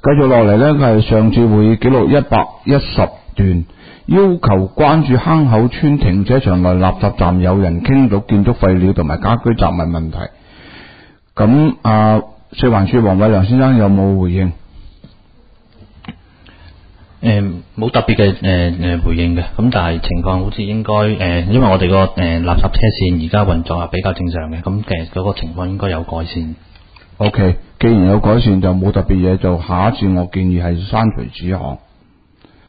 繼續落嚟呢，佢係上次會議記錄110段，要求關注坑口村停車場內垃圾站有人傾到建築廢料同埋家居雜物問題。咁食環署黃偉良先生有冇回應？ 冇特別嘅回應嘅，咁但係情況好似應該因為我哋個垃圾車線而家運作係比較正常嘅，咁其實嗰個情況應該有改善。 OK， 既然有改善就冇特別嘢，就下一次我建議係刪除指項。